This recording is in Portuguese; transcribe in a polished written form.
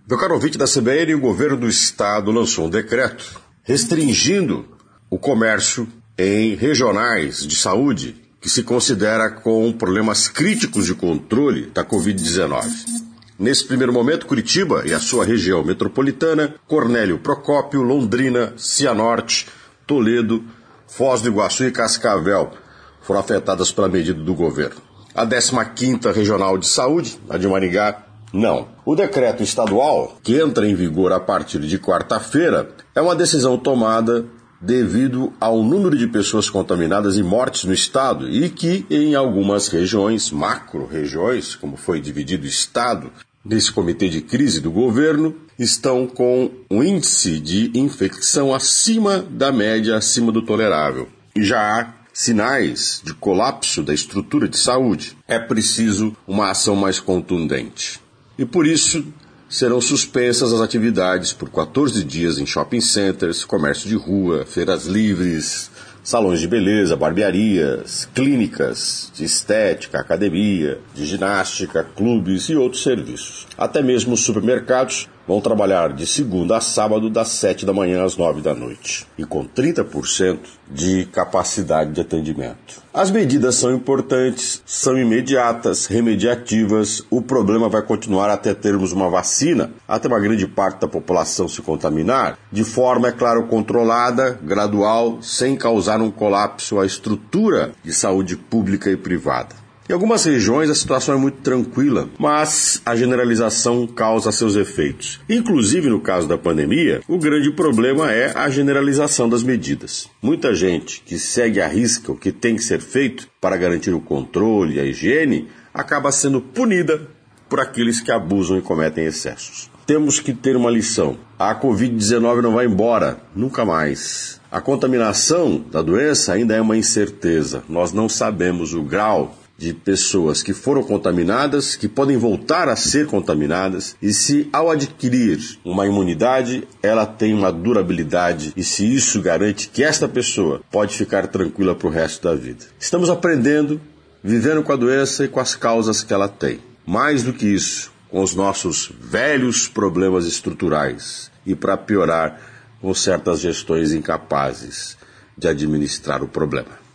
Meu caro ouvinte da CBN, o governo do estado lançou um decreto restringindo o comércio em regionais de saúde que se considera com problemas críticos de controle da Covid-19. Nesse primeiro momento, Curitiba e a sua região metropolitana, Cornélio Procópio, Londrina, Cianorte, Toledo, Foz do Iguaçu e Cascavel foram afetadas pela medida do governo. A 15ª Regional de Saúde, a de Maringá, não. O decreto estadual, que entra em vigor a partir de quarta-feira, é uma decisão tomada devido ao número de pessoas contaminadas e mortes no estado e que, em algumas regiões, macro-regiões, como foi dividido o estado nesse comitê de crise do governo, estão com um índice de infecção acima da média, acima do tolerável. E já há sinais de colapso da estrutura de saúde. É preciso uma ação mais contundente. E por isso serão suspensas as atividades por 14 dias em shopping centers, comércio de rua, feiras livres, salões de beleza, barbearias, clínicas de estética, academia, de ginástica, clubes e outros serviços. Até mesmo os supermercados vão trabalhar de segunda a sábado, das 7 da manhã às 9 da noite, e com 30% de capacidade de atendimento. As medidas são importantes, são imediatas, remediativas. O problema vai continuar até termos uma vacina, até uma grande parte da população se contaminar, de forma, é claro, controlada, gradual, sem causar um colapso à estrutura de saúde pública e privada. Em algumas regiões a situação é muito tranquila, mas a generalização causa seus efeitos. Inclusive, no caso da pandemia, o grande problema é a generalização das medidas. Muita gente que segue à risca o que tem que ser feito para garantir o controle e a higiene acaba sendo punida por aqueles que abusam e cometem excessos. Temos que ter uma lição. A Covid-19 não vai embora, nunca mais. A contaminação da doença ainda é uma incerteza. Nós não sabemos o grau de pessoas que foram contaminadas, que podem voltar a ser contaminadas, e se ao adquirir uma imunidade, ela tem uma durabilidade, e se isso garante que esta pessoa pode ficar tranquila para o resto da vida. Estamos aprendendo, vivendo com a doença e com as causas que ela tem. Mais do que isso, com os nossos velhos problemas estruturais, e para piorar, com certas gestões incapazes de administrar o problema.